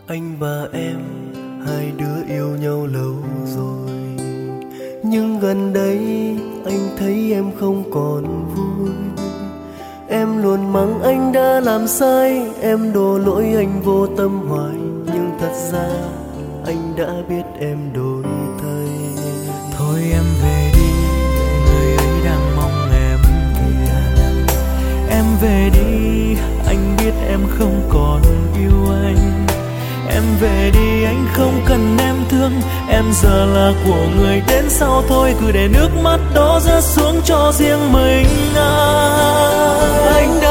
Anh và em, hai đứa yêu nhau lâu rồi, nhưng gần đây anh thấy em không còn vui. Em luôn mắng anh đã làm sai, em đổ lỗi anh vô tâm hoài, nhưng thật ra anh đã biết em đổi thay. Thôi em về đi, người ấy đang mong em về. Em về đi, anh biết em không còn yêu anh. Em về đi, anh không cần em thương. Em giờ là của người đến sau thôi, cứ để nước mắt đó rớt xuống cho riêng mình anh. Anh đã